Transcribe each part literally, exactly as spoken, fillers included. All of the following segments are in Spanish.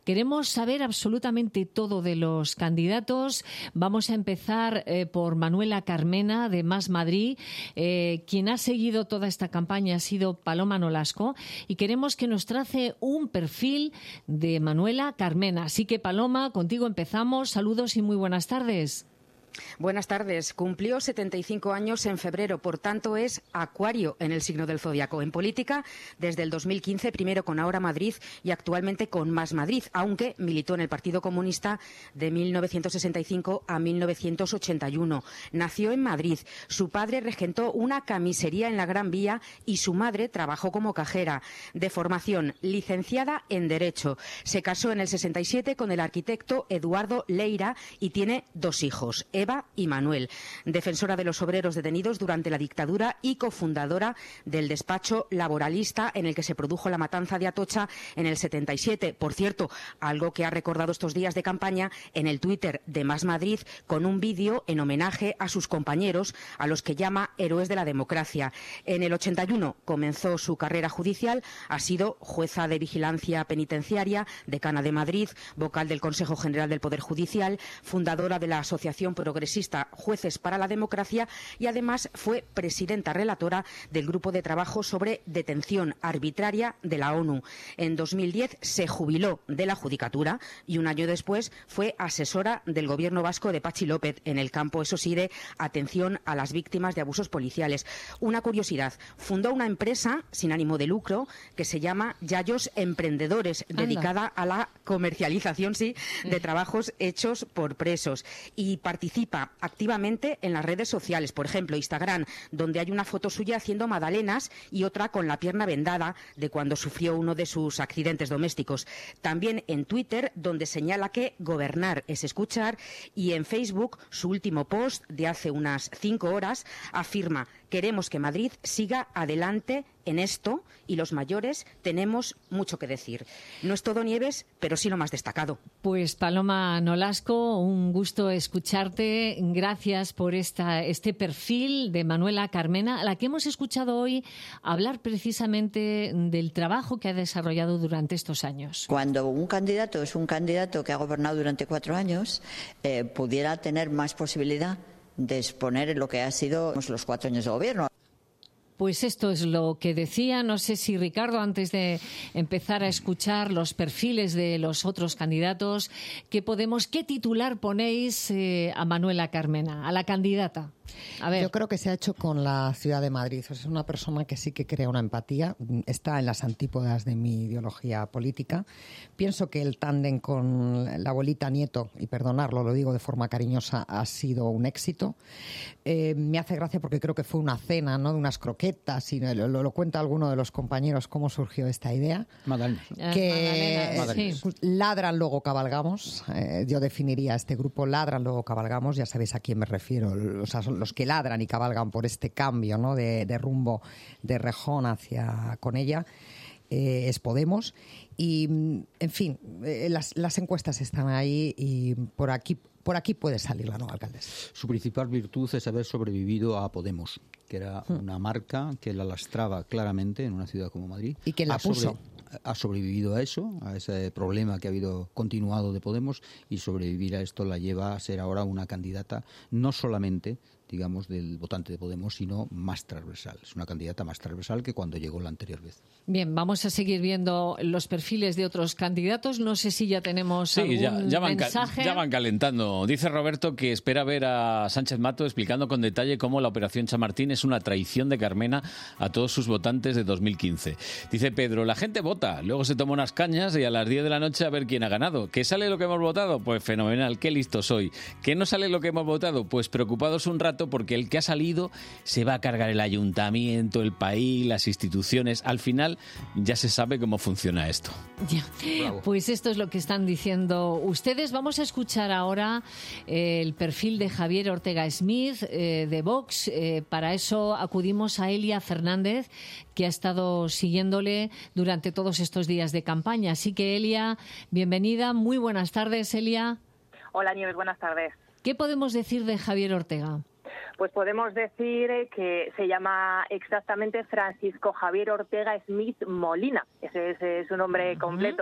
Queremos saber absolutamente todo de los candidatos. Vamos a empezar eh, por Manuela Carmena, de Más Madrid. Eh, quien ha seguido toda esta campaña ha sido Paloma Nolasco y queremos que nos trace un perfil de Manuela Carmena. Así que, Paloma, contigo empezamos. Saludos y muy buenas tardes. Buenas tardes. Cumplió setenta y cinco años en febrero, por tanto es Acuario en el signo del zodiaco. En política, desde el dos mil quince, primero con Ahora Madrid y actualmente con Más Madrid, aunque militó en el Partido Comunista de mil novecientos sesenta y cinco a mil novecientos ochenta y uno. Nació en Madrid. Su padre regentó una camisería en la Gran Vía y su madre trabajó como cajera. De formación, licenciada en Derecho. Se casó en el sesenta y siete con el arquitecto Eduardo Leira y tiene dos hijos, Eva y Manuel. Defensora de los obreros detenidos durante la dictadura y cofundadora del despacho laboralista en el que se produjo la matanza de Atocha en el setenta y siete. Por cierto, algo que ha recordado estos días de campaña en el Twitter de Más Madrid con un vídeo en homenaje a sus compañeros, a los que llama héroes de la democracia. En el ochenta y uno comenzó su carrera judicial, ha sido jueza de vigilancia penitenciaria, decana de Madrid, vocal del Consejo General del Poder Judicial, fundadora de la Asociación Progresista Jueces para la Democracia y además fue presidenta relatora del Grupo de Trabajo sobre Detención Arbitraria de la ONU. En dos mil diez se jubiló de la Judicatura y un año después fue asesora del Gobierno vasco de Patxi López en el campo, eso sí, de atención a las víctimas de abusos policiales. Una curiosidad, fundó una empresa sin ánimo de lucro que se llama Yayos Emprendedores, Anda. dedicada a la comercialización, sí, de trabajos hechos por presos, y participa activamente en las redes sociales, por ejemplo Instagram, donde hay una foto suya haciendo magdalenas y otra con la pierna vendada de cuando sufrió uno de sus accidentes domésticos. También en Twitter, donde señala que gobernar es escuchar, y en Facebook, su último post de hace unas cinco horas afirma: queremos que Madrid siga adelante en esto y los mayores tenemos mucho que decir. No es todo Nieves, pero sí lo más destacado. Pues Paloma Nolasco, un gusto escucharte. Gracias por esta, este perfil de Manuela Carmena, a la que hemos escuchado hoy hablar precisamente del trabajo que ha desarrollado durante estos años. Cuando un candidato es un candidato que ha gobernado durante cuatro años, eh, pudiera tener más posibilidad de exponer en lo que ha sido los cuatro años de gobierno. Pues esto es lo que decía. No sé si, Ricardo, antes de empezar a escuchar los perfiles de los otros candidatos, ¿qué podemos, qué titular ponéis eh, a Manuela Carmena, a la candidata? A ver. Yo creo que se ha hecho con la ciudad de Madrid. O sea, es una persona que sí que crea una empatía. Está en las antípodas de mi ideología política. Pienso que el tándem con la abuelita Nieto, y perdonarlo, lo digo de forma cariñosa, ha sido un éxito. Eh, me hace gracia porque creo que fue una cena, ¿no?, de unas croquetas, y lo, lo, lo cuenta alguno de los compañeros cómo surgió esta idea. Magdalena. Que Magdalena, sí. Ladran, luego cabalgamos. Eh, yo definiría este grupo Ladran, luego cabalgamos. Ya sabéis a quién me refiero. O sea, son los que ladran y cabalgan por este cambio, ¿no?, de, de rumbo de Rejón hacia con ella. Eh, es Podemos. Y, en fin, eh, las, las encuestas están ahí y por aquí, por aquí puede salir la nueva alcaldesa. Su principal virtud es haber sobrevivido a Podemos, que era hmm. una marca que la lastraba claramente en una ciudad como Madrid. ¿Y quién la puso? Sobre... ha sobrevivido a eso, a ese problema que ha habido continuado de Podemos, y sobrevivir a esto la lleva a ser ahora una candidata no solamente, digamos, del votante de Podemos, sino más transversal. Es una candidata más transversal que cuando llegó la anterior vez. Bien, vamos a seguir viendo los perfiles de otros candidatos. No sé si ya tenemos sí, algún ya, ya van mensaje. Ya van calentando. Dice Roberto que espera ver a Sánchez Mato explicando con detalle cómo la Operación Chamartín es una traición de Carmena a todos sus votantes de dos mil quince. Dice Pedro, la gente vota, luego se toma unas cañas y a las diez de la noche a ver quién ha ganado. ¿Qué sale lo que hemos votado? Pues fenomenal, qué listo soy. ¿Qué no sale lo que hemos votado? Pues preocupados un rato, porque el que ha salido se va a cargar el ayuntamiento, el país, las instituciones. Al final ya se sabe cómo funciona esto. Ya. Pues esto es lo que están diciendo ustedes. Vamos a escuchar ahora eh, el perfil de Javier Ortega Smith eh, de Vox. Eh, para eso acudimos a Elia Fernández, que ha estado siguiéndole durante todos estos días de campaña. Así que, Elia, bienvenida. Muy buenas tardes, Elia. Hola, Nieves, buenas tardes. ¿Qué podemos decir de Javier Ortega? Pues podemos decir que se llama exactamente Francisco Javier Ortega Smith Molina. Ese es su nombre completo.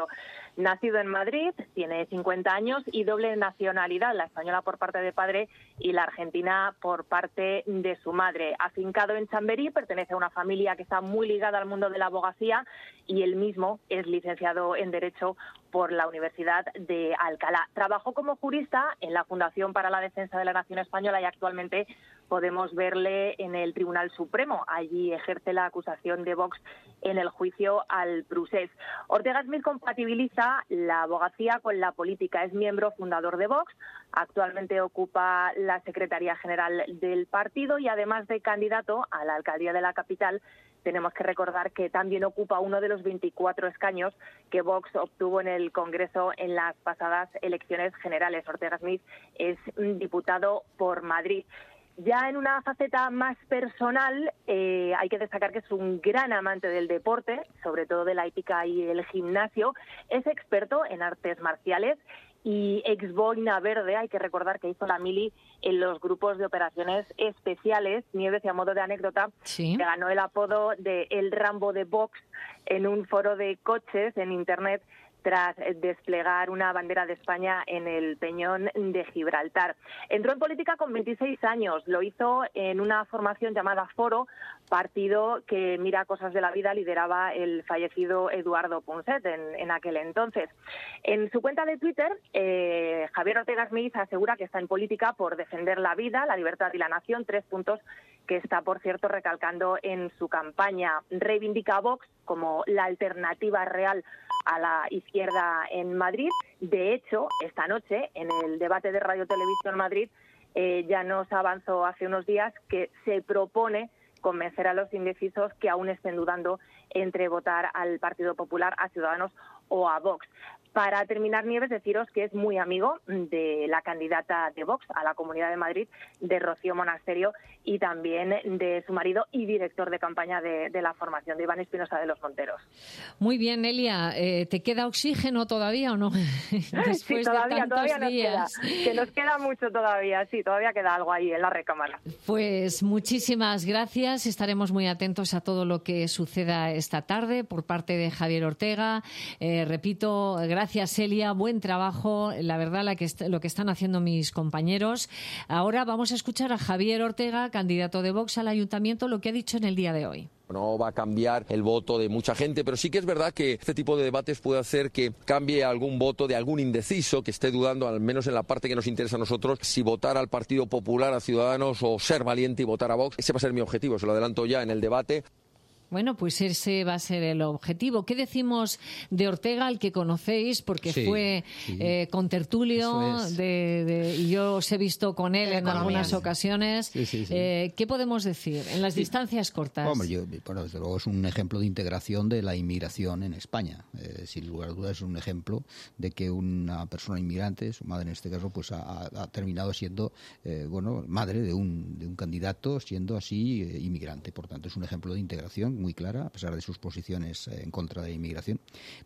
Nacido en Madrid, tiene cincuenta años y doble nacionalidad, la española por parte de padre y la argentina por parte de su madre. Afincado en Chamberí, pertenece a una familia que está muy ligada al mundo de la abogacía y él mismo es licenciado en Derecho por la Universidad de Alcalá. Trabajó como jurista en la Fundación para la Defensa de la Nación Española y actualmente podemos verle en el Tribunal Supremo. Allí ejerce la acusación de Vox en el juicio al Procés. Ortega Smith compatibiliza la abogacía con la política. Es miembro fundador de Vox, actualmente ocupa la Secretaría General del partido y además de candidato a la alcaldía de la capital, tenemos que recordar que también ocupa uno de los veinticuatro escaños que Vox obtuvo en el Congreso en las pasadas elecciones generales. Ortega Smith es diputado por Madrid. Ya en una faceta más personal, eh, hay que destacar que es un gran amante del deporte, sobre todo de la hípica y el gimnasio. Es experto en artes marciales y ex boina verde. Hay que recordar que hizo la mili en los grupos de operaciones especiales. Nieves, y a modo de anécdota, sí, que ganó el apodo de El Rambo de Vox en un foro de coches en Internet tras desplegar una bandera de España en el Peñón de Gibraltar. Entró en política con veintiséis años, lo hizo en una formación llamada Foro, partido que mira cosas de la vida, lideraba el fallecido Eduardo Punset en, en aquel entonces. En su cuenta de Twitter, eh, Javier Ortega Smith asegura que está en política por defender la vida, la libertad y la nación, tres puntos que está, por cierto, recalcando en su campaña. Reivindica a Vox como la alternativa real a la izquierda en Madrid. De hecho, esta noche, en el debate de Radio Televisión Madrid, eh, ya nos avanzó hace unos días que se propone convencer a los indecisos que aún estén dudando entre votar al Partido Popular, a Ciudadanos o a Vox. Para terminar, Nieves, deciros que es muy amigo de la candidata de Vox a la Comunidad de Madrid, de Rocío Monasterio, y también de su marido y director de campaña de, de la formación, de Iván Espinosa de los Monteros. Muy bien, Elia. Eh, ¿Te queda oxígeno todavía o no? Después sí, todavía, de tantos todavía nos días. queda. Que nos queda mucho todavía, sí, todavía queda algo ahí en la recámara. Pues muchísimas gracias. Estaremos muy atentos a todo lo que suceda esta tarde por parte de Javier Ortega. Eh, repito, gracias, Elia. Buen trabajo. La verdad, la que est- lo que están haciendo mis compañeros. Ahora vamos a escuchar a Javier Ortega, candidato de Vox al Ayuntamiento, lo que ha dicho en el día de hoy. No va a cambiar el voto de mucha gente, pero sí que es verdad que este tipo de debates puede hacer que cambie algún voto de algún indeciso que esté dudando, al menos en la parte que nos interesa a nosotros, si votar al Partido Popular, a Ciudadanos, o ser valiente y votar a Vox. Ese va a ser mi objetivo, se lo adelanto ya en el debate. Bueno, pues ese va a ser el objetivo. ¿Qué decimos de Ortega, al que conocéis, porque Sí, fue sí. eh, contertulio Eso es. de, de- y yo os he visto con él en Economía. algunas ocasiones? Sí, sí, sí. Eh, ¿Qué podemos decir en las distancias cortas? Hombre, yo, bueno, desde luego es un ejemplo de integración de la inmigración en España. Eh, sin lugar a dudas es un ejemplo de que una persona inmigrante, su madre en este caso, pues ha, ha terminado siendo, eh, bueno, madre de un, de un candidato, siendo así eh, inmigrante. Por tanto, es un ejemplo de integración muy clara, a pesar de sus posiciones eh, en contra de la inmigración.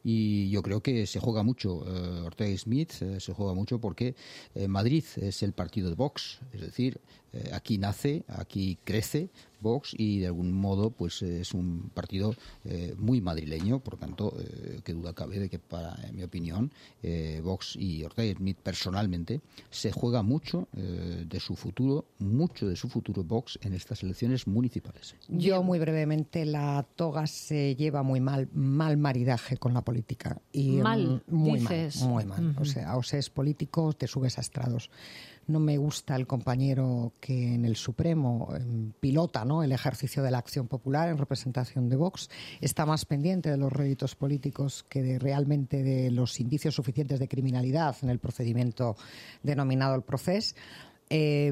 Y yo creo que se juega mucho, eh, Ortega Smith eh, se juega mucho porque eh, Madrid es el partido de Vox, es decir, eh, aquí nace, aquí crece Vox y de algún modo pues es un partido eh, muy madrileño, por tanto, eh, qué duda cabe de que, para en mi opinión, eh, Vox y Ortega Smith personalmente se juega mucho eh, de su futuro, mucho de su futuro Vox en estas elecciones municipales. Yo, muy brevemente, la toga se lleva muy mal, mal maridaje con la política. Y, Mal, mm, muy dices. mal, muy mal. Ujú. O sea, o se es político o te subes a estrados. No me gusta el compañero que en el Supremo eh, pilota, ¿no?, el ejercicio de la acción popular en representación de Vox. Está más pendiente de los réditos políticos que de, realmente de los indicios suficientes de criminalidad en el procedimiento denominado el Procés. Eh,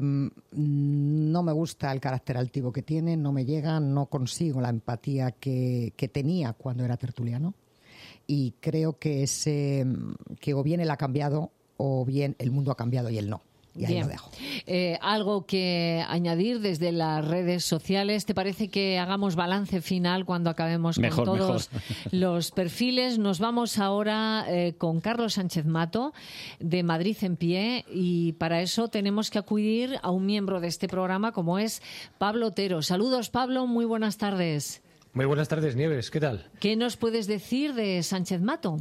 no me gusta el carácter altivo que tiene, no me llega, no consigo la empatía que, que tenía cuando era tertuliano, y creo que, ese, que o bien él ha cambiado o bien el mundo ha cambiado y él no. Y ahí Bien. lo dejo. Eh, algo que añadir desde las redes sociales. ¿Te parece que hagamos balance final cuando acabemos Mejor, con todos mejor. los perfiles? Nos vamos ahora eh, con Carlos Sánchez Mato, de Madrid en Pie, y para eso tenemos que acudir a un miembro de este programa como es Pablo Otero. Saludos, Pablo, muy buenas tardes. Muy buenas tardes, Nieves, ¿qué tal? ¿Qué nos puedes decir de Sánchez Mato?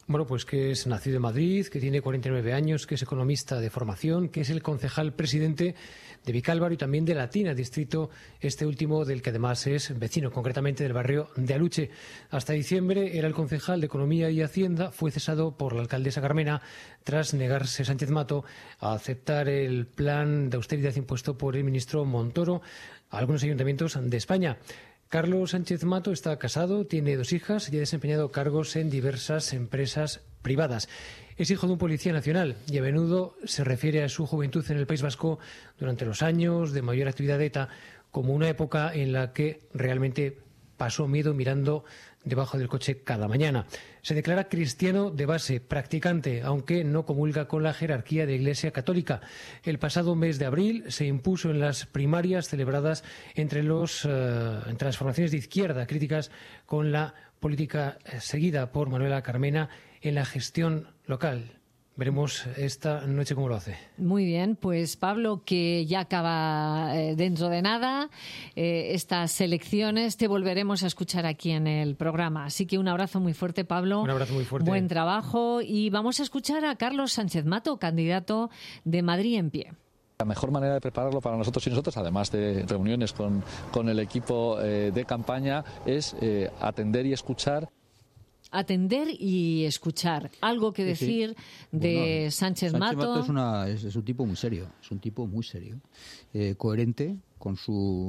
Bueno, pues que es nacido en Madrid, que tiene cuarenta y nueve años, que es economista de formación, que es el concejal presidente de Vicálvaro y también de Latina, distrito este último del que además es vecino, concretamente del barrio de Aluche. Hasta diciembre era el concejal de Economía y Hacienda, fue cesado por la alcaldesa Carmena tras negarse Sánchez Mato a aceptar el plan de austeridad impuesto por el ministro Montoro a algunos ayuntamientos de España. Carlos Sánchez Mato está casado, tiene dos hijas y ha desempeñado cargos en diversas empresas privadas. Es hijo de un policía nacional y a menudo se refiere a su juventud en el País Vasco durante los años de mayor actividad de ETA como una época en la que realmente pasó miedo mirando debajo del coche cada mañana. Se declara cristiano de base, practicante, aunque no comulga con la jerarquía de Iglesia Católica. El pasado mes de abril se impuso en las primarias celebradas entre, los, uh, entre las formaciones de izquierda críticas con la política seguida por Manuela Carmena en la gestión local. Veremos esta noche cómo lo hace. Muy bien, pues Pablo, que ya acaba eh, dentro de nada eh, estas elecciones, te volveremos a escuchar aquí en el programa. Así que un abrazo muy fuerte, Pablo. Un abrazo muy fuerte. Buen trabajo y vamos a escuchar a Carlos Sánchez Mato, candidato de Madrid en pie. La mejor manera de prepararlo para nosotros y nosotras, además de reuniones con, con el equipo eh, de campaña, es eh, atender y escuchar. Atender y escuchar. Algo que decir sí, sí. de bueno, Sánchez, Sánchez Mato. Mato es, una, es, es un tipo muy serio, es un tipo muy serio, eh, coherente con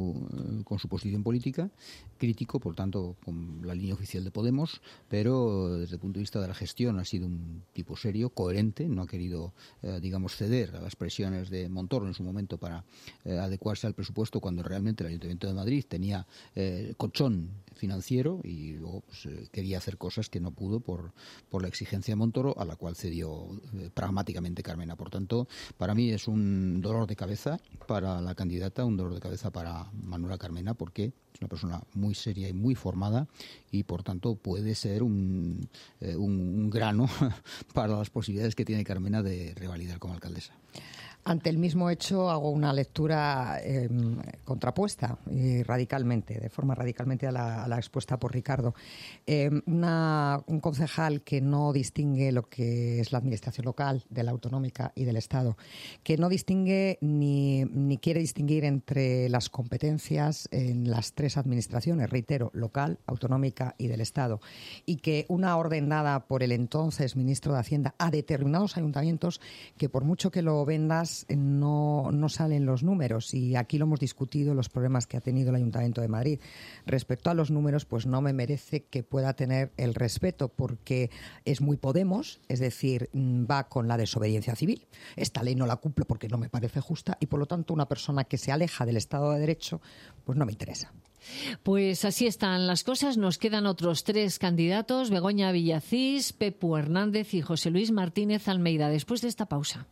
su, con su posición política, crítico, por tanto, con la línea oficial de Podemos, pero desde el punto de vista de la gestión ha sido un tipo serio, coherente, no ha querido, eh, digamos, ceder a las presiones de Montoro en su momento para eh, adecuarse al presupuesto cuando realmente el Ayuntamiento de Madrid tenía eh, colchón financiero y luego pues, eh, quería hacer cosas que no pudo por, por la exigencia de Montoro, a la cual cedió eh, pragmáticamente Carmena. Por tanto, para mí es un dolor de cabeza para la candidata, un dolor de cabeza para Manuela Carmena, porque es una persona muy seria y muy formada y, por tanto, puede ser un, eh, un, un grano para las posibilidades que tiene Carmena de revalidar como alcaldesa. Ante el mismo hecho hago una lectura eh, contrapuesta y radicalmente, de forma radicalmente a la, a la expuesta por Ricardo. Eh, una, un concejal que no distingue lo que es la administración local, de la autonómica y del Estado, que no distingue ni, ni quiere distinguir entre las competencias en las tres administraciones, reitero, local, autonómica y del Estado, y que una orden dada por el entonces ministro de Hacienda a determinados ayuntamientos, que por mucho que lo vendas, No, no salen los números, y aquí lo hemos discutido, los problemas que ha tenido el Ayuntamiento de Madrid. Respecto a los números, pues no me merece que pueda tener el respeto, porque es muy Podemos, es decir, va con la desobediencia civil. Esta ley no la cumplo porque no me parece justa y, por lo tanto, una persona que se aleja del Estado de Derecho, pues no me interesa. Pues así están las cosas. Nos quedan otros tres candidatos, Begoña Villacís, Pepu Hernández y José Luis Martínez Almeida. Después de esta pausa.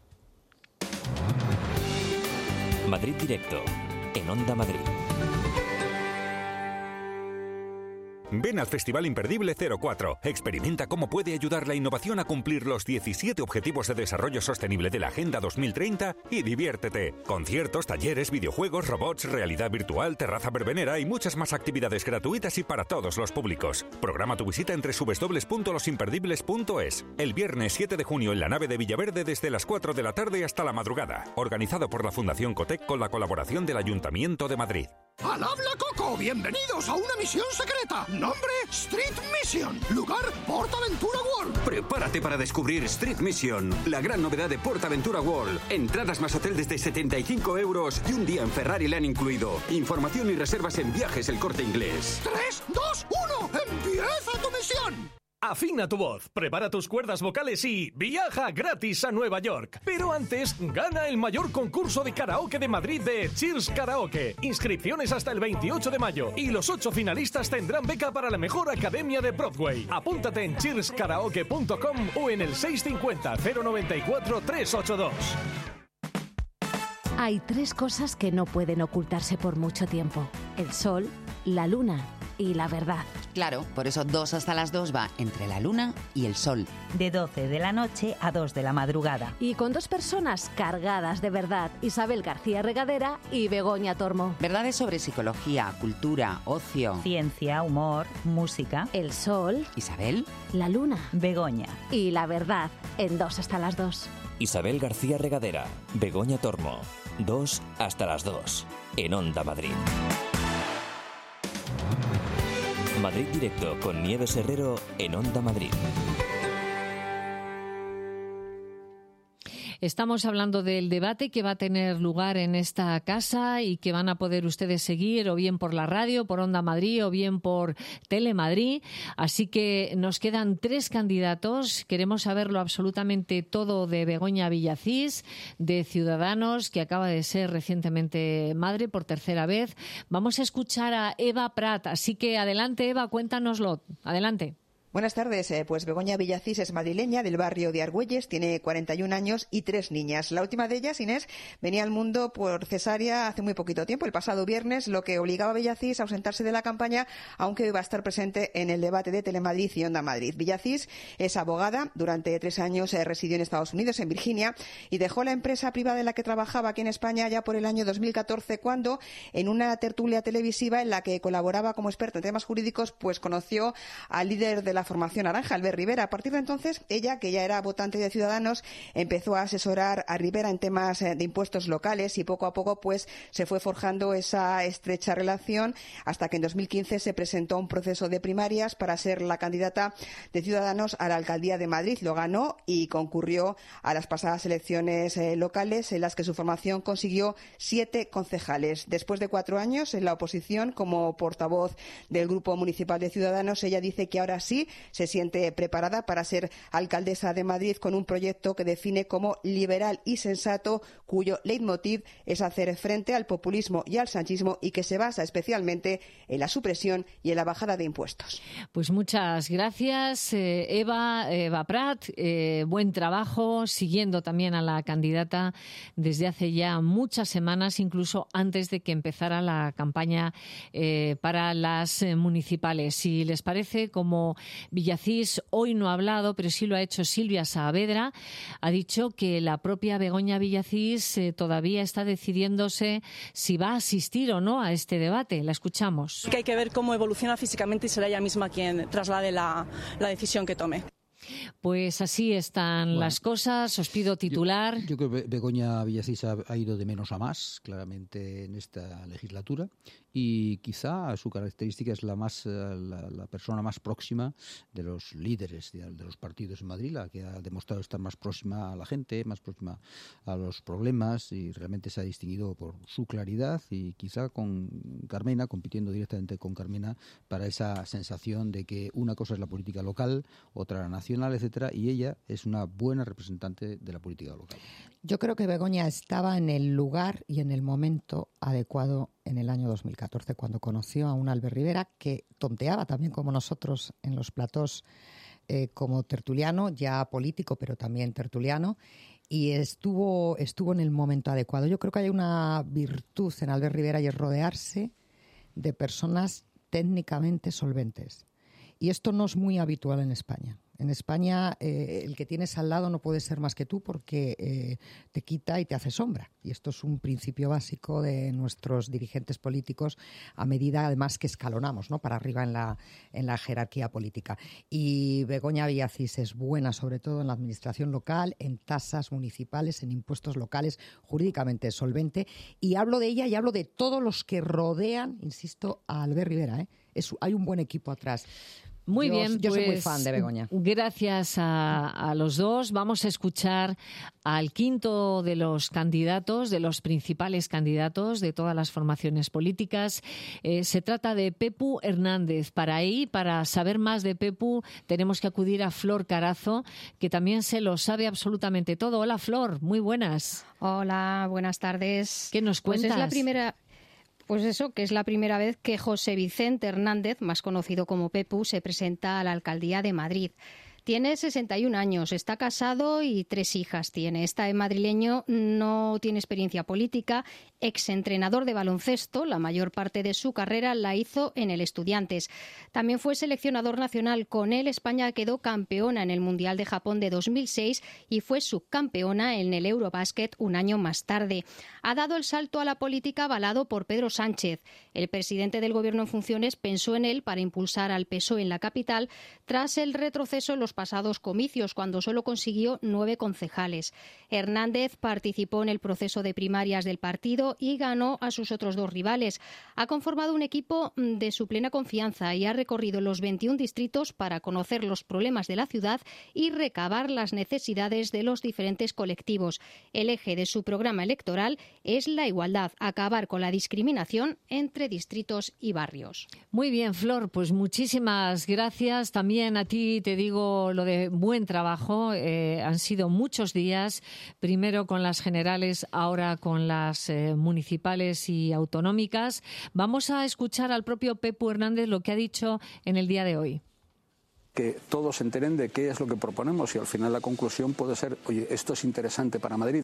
Madrid Directo, en Onda Madrid. Ven al Festival Imperdible cero cuatro. Experimenta cómo puede ayudar la innovación a cumplir los diecisiete Objetivos de Desarrollo Sostenible de la Agenda dos mil treinta y diviértete. Conciertos, talleres, videojuegos, robots, realidad virtual, terraza verbenera y muchas más actividades gratuitas y para todos los públicos. Programa tu visita en doble u doble u doble u punto los imperdibles punto es. El viernes siete de junio en la nave de Villaverde desde las cuatro de la tarde hasta la madrugada. Organizado por la Fundación Cotec con la colaboración del Ayuntamiento de Madrid. ¡Al habla Coco! ¡Bienvenidos a una misión secreta! Nombre, Street Mission. Lugar, PortAventura World. Prepárate para descubrir Street Mission, la gran novedad de PortAventura World. Entradas más hotel desde setenta y cinco euros y un día en Ferrari le han incluido. Información y reservas en Viajes El Corte Inglés. tres, dos, uno, ¡empieza tu misión! Afina tu voz, prepara tus cuerdas vocales y viaja gratis a Nueva York. Pero antes, gana el mayor concurso de karaoke de Madrid de Cheers Karaoke. Inscripciones hasta el veintiocho de mayo y los ocho finalistas tendrán beca para la mejor academia de Broadway. Apúntate en cheers karaoke punto com o en el seis cinco cero, cero nueve cuatro, tres ocho dos. Hay tres cosas que no pueden ocultarse por mucho tiempo: el sol, la luna y la verdad. Claro, por eso dos hasta las dos va entre la luna y el sol. De doce de la noche a dos de la madrugada. Y con dos personas cargadas de verdad, Isabel García Regadera y Begoña Tormo. Verdades sobre psicología, cultura, ocio, ciencia, humor, música. El sol. Isabel. La luna. Begoña. Y la verdad, en dos hasta las dos. Isabel García Regadera, Begoña Tormo. Dos hasta las dos. En Onda Madrid. Madrid Directo con Nieves Herrero en Onda Madrid. Estamos hablando del debate que va a tener lugar en esta casa y que van a poder ustedes seguir o bien por la radio, por Onda Madrid o bien por Telemadrid. Así que nos quedan tres candidatos. Queremos saberlo absolutamente todo de Begoña Villacís, de Ciudadanos, que acaba de ser recientemente madre por tercera vez. Vamos a escuchar a Eva Prat. Así que adelante, Eva, cuéntanoslo. Adelante. Buenas tardes. Pues Begoña Villacís es madrileña del barrio de Argüelles, tiene cuarenta y un años y tres niñas. La última de ellas, Inés, venía al mundo por cesárea hace muy poquito tiempo, el pasado viernes, lo que obligaba a Villacís a ausentarse de la campaña, aunque hoy va a estar presente en el debate de Telemadrid y Onda Madrid. Villacís es abogada, durante tres años eh, residió en Estados Unidos, en Virginia, y dejó la empresa privada en la que trabajaba aquí en España ya por el año dos mil catorce, cuando en una tertulia televisiva en la que colaboraba como experto en temas jurídicos, pues conoció al líder de la formación naranja, Albert Rivera. A partir de entonces, ella, que ya era votante de Ciudadanos, empezó a asesorar a Rivera en temas de impuestos locales y poco a poco pues se fue forjando esa estrecha relación hasta que en dos mil quince se presentó un proceso de primarias para ser la candidata de Ciudadanos a la alcaldía de Madrid. Lo ganó y concurrió a las pasadas elecciones eh, locales, en las que su formación consiguió siete concejales. Después de cuatro años en la oposición como portavoz del Grupo Municipal de Ciudadanos, ella dice que ahora sí se siente preparada para ser alcaldesa de Madrid con un proyecto que define como liberal y sensato, cuyo leitmotiv es hacer frente al populismo y al sanchismo y que se basa especialmente en la supresión y en la bajada de impuestos. Pues muchas gracias, eh, Eva, Eva Prat. Eh, buen trabajo, siguiendo también a la candidata desde hace ya muchas semanas, incluso antes de que empezara la campaña eh, para las eh, municipales. Si les parece, como Villacís hoy no ha hablado, pero sí lo ha hecho Silvia Saavedra. Ha dicho que la propia Begoña Villacís eh, todavía está decidiéndose si va a asistir o no a este debate. La escuchamos. Que hay que ver cómo evoluciona físicamente y será ella misma quien traslade la, la decisión que tome. Pues así están bueno, las cosas. Os pido titular. Yo, yo creo que Begoña Villacís ha, ha ido de menos a más, claramente, en esta legislatura. Y quizá su característica es la más la, la persona más próxima de los líderes de, de los partidos en Madrid, la que ha demostrado estar más próxima a la gente, más próxima a los problemas, y realmente se ha distinguido por su claridad, y quizá con Carmena, compitiendo directamente con Carmena, para esa sensación de que una cosa es la política local, otra la nacional, etcétera, y ella es una buena representante de la política local. Yo creo que Begoña estaba en el lugar y en el momento adecuado en el año dos mil catorce, cuando conoció a un Albert Rivera que tonteaba también como nosotros en los platós eh, como tertuliano, ya político, pero también tertuliano, y estuvo, estuvo en el momento adecuado. Yo creo que hay una virtud en Albert Rivera y es rodearse de personas técnicamente solventes. Y esto no es muy habitual en España. En España, eh, el que tienes al lado no puede ser más que tú, porque eh, te quita y te hace sombra. Y esto es un principio básico de nuestros dirigentes políticos, a medida además que escalonamos, ¿no?, para arriba en la, en la jerarquía política. Y Begoña Villacís es buena, sobre todo en la administración local, en tasas municipales, en impuestos locales, jurídicamente solvente. Y hablo de ella y hablo de todos los que rodean, insisto, a Albert Rivera, ¿eh? Es, hay un buen equipo atrás. Muy yo, bien, yo pues, soy muy fan de Begoña. Gracias a, a los dos. Vamos a escuchar al quinto de los candidatos, de los principales candidatos de todas las formaciones políticas. Eh, se trata de Pepu Hernández. Para ahí, para saber más de Pepu, tenemos que acudir a Flor Carazo, que también se lo sabe absolutamente todo. Hola, Flor, muy buenas. Hola, buenas tardes. ¿Qué nos cuentas? Pues es la primera... Pues eso, que es la primera vez que José Vicente Hernández, más conocido como Pepu, se presenta a la alcaldía de Madrid. Tiene sesenta y un años, está casado y tres hijas tiene. Este madrileño no tiene experiencia política, exentrenador de baloncesto, la mayor parte de su carrera la hizo en el Estudiantes. También fue seleccionador nacional. Con él España quedó campeona en el Mundial de Japón de dos mil seis y fue subcampeona en el Eurobasket un año más tarde. Ha dado el salto a la política avalado por Pedro Sánchez. El presidente del Gobierno en funciones pensó en él para impulsar al P S O E en la capital tras el retroceso en los pasados comicios, cuando solo consiguió nueve concejales. Hernández participó en el proceso de primarias del partido y ganó a sus otros dos rivales. Ha conformado un equipo de su plena confianza y ha recorrido los veintiún distritos para conocer los problemas de la ciudad y recabar las necesidades de los diferentes colectivos. El eje de su programa electoral es la igualdad, acabar con la discriminación entre distritos y barrios. Muy bien, Flor, pues muchísimas gracias. También a ti te digo lo de buen trabajo. Eh, han sido muchos días, primero con las generales, ahora con las eh, municipales y autonómicas. Vamos a escuchar al propio Pepu Hernández lo que ha dicho en el día de hoy. Que todos se enteren de qué es lo que proponemos y al final la conclusión puede ser, oye, esto es interesante para Madrid.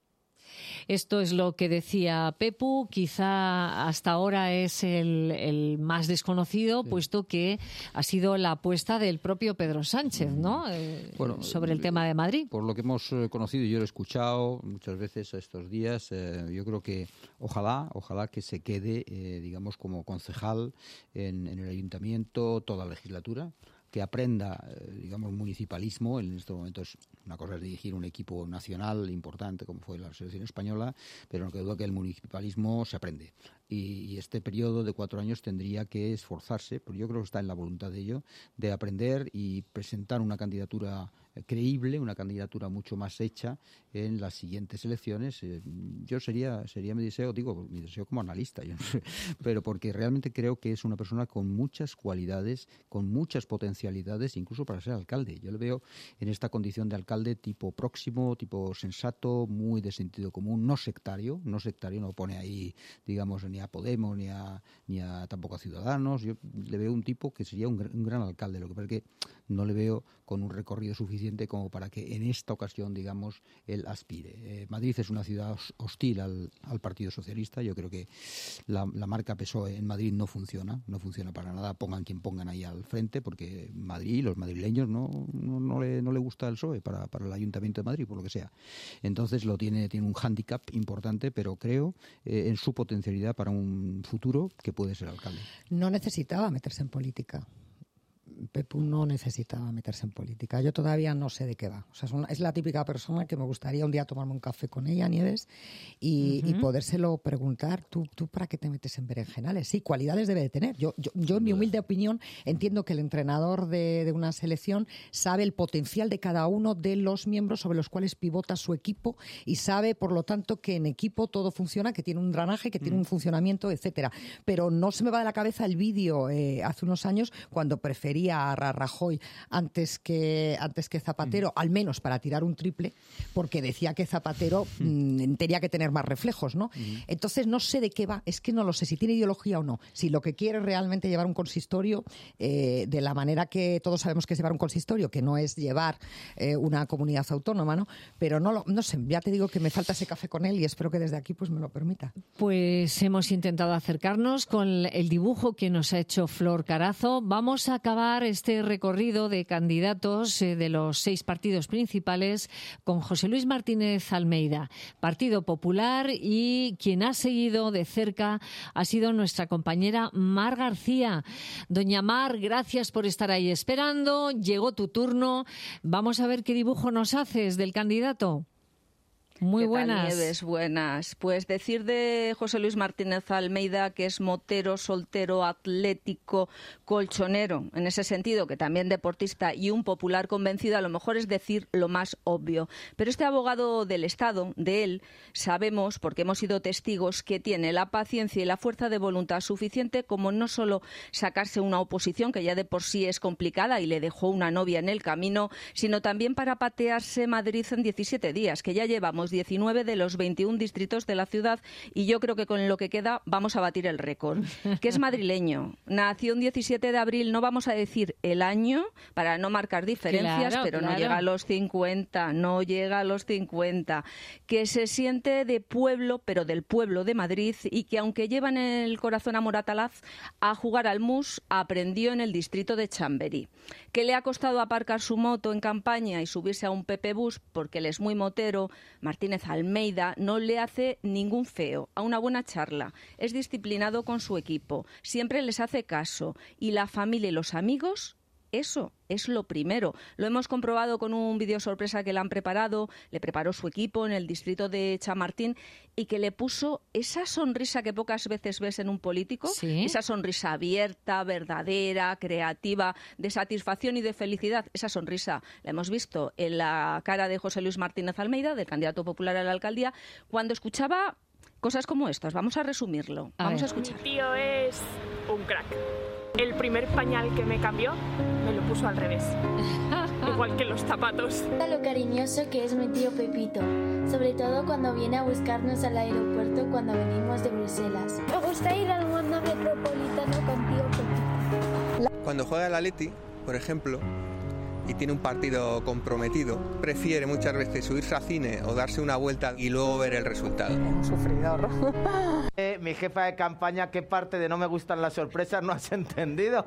Esto es lo que decía Pepu, quizá hasta ahora es el, el más desconocido, sí, puesto que ha sido la apuesta del propio Pedro Sánchez, ¿no? Eh, bueno, sobre el tema de Madrid. Por lo que hemos conocido, yo lo he escuchado muchas veces estos días, eh, yo creo que ojalá, ojalá que se quede, eh, digamos, como concejal en, en el ayuntamiento toda la legislatura, que aprenda, digamos, municipalismo. En estos momentos una cosa es dirigir un equipo nacional importante como fue la selección española, pero no queda duda que el municipalismo se aprende. Y, y este periodo de cuatro años tendría que esforzarse, porque yo creo que está en la voluntad de ello, de aprender y presentar una candidatura creíble, una candidatura mucho más hecha en las siguientes elecciones. Eh, yo sería sería mi deseo, digo, mi deseo como analista, yo no sé, pero porque realmente creo que es una persona con muchas cualidades, con muchas potencialidades, incluso para ser alcalde. Yo le veo en esta condición de alcalde tipo próximo, tipo sensato, muy de sentido común, no sectario, no sectario, no pone ahí, digamos, ni a Podemos, ni a, ni a tampoco a Ciudadanos. Yo le veo un tipo que sería un, un gran alcalde, lo que pasa es que no le veo con un recorrido suficiente como para que en esta ocasión, digamos, él aspire. Eh, Madrid es una ciudad hostil al, al Partido Socialista. Yo creo que la, la marca P S O E en Madrid no funciona, no funciona para nada. Pongan quien pongan ahí al frente, porque Madrid, los madrileños, no, no, no, le, no le gusta el P S O E para, para el Ayuntamiento de Madrid, por lo que sea. Entonces lo tiene, tiene un hándicap importante, pero creo eh, en su potencialidad para un futuro que puede ser alcalde. No necesitaba meterse en política. Pepu no necesitaba meterse en política. Yo todavía no sé de qué va. O sea, es, una, es la típica persona que me gustaría un día tomarme un café con ella, Nieves, y, uh-huh. y podérselo preguntar, ¿tú, ¿tú para qué te metes en berenjenales? Sí, cualidades debe de tener. Yo, yo, yo en mi humilde opinión, entiendo que el entrenador de, de una selección sabe el potencial de cada uno de los miembros sobre los cuales pivota su equipo y sabe, por lo tanto, que en equipo todo funciona, que tiene un drenaje, que tiene uh-huh. un funcionamiento, etcétera. Pero no se me va de la cabeza el vídeo eh, hace unos años cuando prefería a Rajoy antes que antes que Zapatero, mm. al menos para tirar un triple, porque decía que Zapatero mm, tenía que tener más reflejos, ¿no? Mm. Entonces no sé de qué va, es que no lo sé si tiene ideología o no, si lo que quiere es realmente llevar un consistorio eh, de la manera que todos sabemos que es llevar un consistorio, que no es llevar eh, una comunidad autónoma, ¿no? Pero no lo, no sé, ya te digo que me falta ese café con él y espero que desde aquí pues me lo permita. Pues hemos intentado acercarnos con el dibujo que nos ha hecho Flor Carazo. Vamos a acabar este recorrido de candidatos eh, de los seis partidos principales con José Luis Martínez Almeida, Partido Popular, y quien ha seguido de cerca ha sido nuestra compañera Mar García. Doña Mar, gracias por estar ahí esperando. Llegó tu turno. Vamos a ver qué dibujo nos haces del candidato. Muy buenas. ¿Qué tal, Nieves? Buenas. Pues decir de José Luis Martínez Almeida que es motero, soltero, atlético, colchonero, en ese sentido, que también deportista y un popular convencido, a lo mejor es decir lo más obvio. Pero este abogado del Estado, de él, sabemos, porque hemos sido testigos, que tiene la paciencia y la fuerza de voluntad suficiente como no solo sacarse una oposición, que ya de por sí es complicada y le dejó una novia en el camino, sino también para patearse Madrid en diecisiete días, que ya llevamos diecinueve de los veintiún distritos de la ciudad y yo creo que con lo que queda vamos a batir el récord, que es madrileño. Nació un diecisiete de abril, no vamos a decir el año para no marcar diferencias, Claro, pero claro. no llega a los cincuenta, no llega a los cincuenta. Que se siente de pueblo, pero del pueblo de Madrid y que aunque lleva en el corazón a Moratalaz, a jugar al mus aprendió en el distrito de Chamberí. Que le ha costado aparcar su moto en campaña y subirse a un Pepe Bus porque él es muy motero. Martínez Almeida no le hace ningún feo, a una buena charla. Es disciplinado con su equipo, siempre les hace caso y la familia y los amigos, eso es lo primero. Lo hemos comprobado con un vídeo sorpresa que le han preparado, le preparó su equipo en el distrito de Chamartín y que le puso esa sonrisa que pocas veces ves en un político, ¿Sí? esa sonrisa abierta, verdadera, creativa, de satisfacción y de felicidad. Esa sonrisa la hemos visto en la cara de José Luis Martínez Almeida, del candidato popular a la alcaldía, cuando escuchaba cosas como estas. Vamos a resumirlo. A Vamos ver. a escuchar. Mi tío es un crack. El primer pañal que me cambió me lo puso al revés. Igual que los zapatos. Lo cariñoso que es mi tío Pepito, sobre todo cuando viene a buscarnos al aeropuerto cuando venimos de Bruselas. Me gusta ir al mundo metropolitano con tío Pepito. Cuando juega el Atleti, por ejemplo, y tiene un partido comprometido, prefiere muchas veces subirse al cine o darse una vuelta y luego ver el resultado. Un sufridor. eh, mi jefa de campaña, ¿qué parte de no me gustan las sorpresas no has entendido?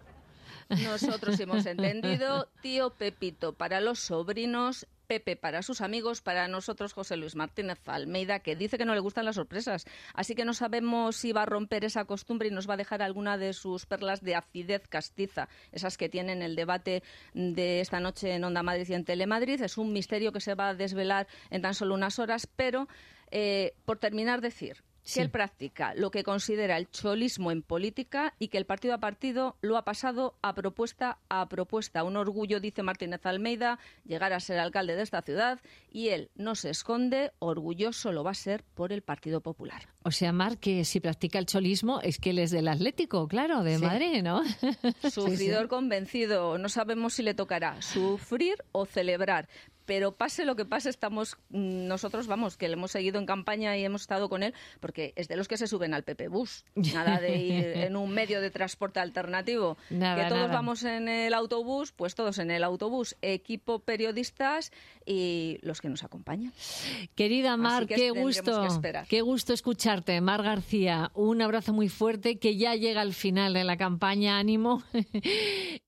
Nosotros hemos entendido tío Pepito para los sobrinos, Pepe para sus amigos, para nosotros José Luis Martínez Almeida, que dice que no le gustan las sorpresas. Así que no sabemos si va a romper esa costumbre y nos va a dejar alguna de sus perlas de acidez castiza, esas que tienen el debate de esta noche en Onda Madrid y en Telemadrid. Es un misterio que se va a desvelar en tan solo unas horas, pero eh, por terminar decir que él practica lo que considera el cholismo en política y que el partido a partido lo ha pasado a propuesta a propuesta. Un orgullo, dice Martínez Almeida, llegar a ser alcalde de esta ciudad y él no se esconde, orgulloso lo va a ser por el Partido Popular. O sea, Mar, que si practica el cholismo es que él es del Atlético, claro, de Sí. Madrid, ¿no? Sufridor Sí, sí. convencido, no sabemos si le tocará sufrir o celebrar. Pero pase lo que pase, estamos nosotros, vamos, que le hemos seguido en campaña y hemos estado con él, porque es de los que se suben al Pepe Bus. Nada de ir en un medio de transporte alternativo. Nada, que todos nada. vamos en el autobús, pues todos en el autobús. Equipo, periodistas y los que nos acompañan. Querida Mar, Así que qué tendremos gusto, que esperar. qué gusto escucharte. Mar García, un abrazo muy fuerte, que ya llega al final de la campaña, ánimo.